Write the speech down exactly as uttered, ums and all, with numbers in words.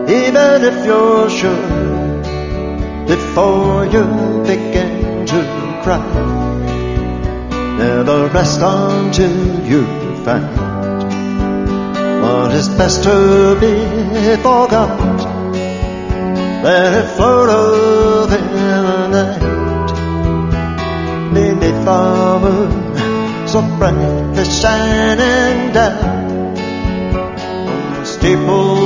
even if you're sure, before you begin to cry. Never rest until you find what is best to be forgot. Let it float over the night beneath the moon, so brightly shining down on the steeple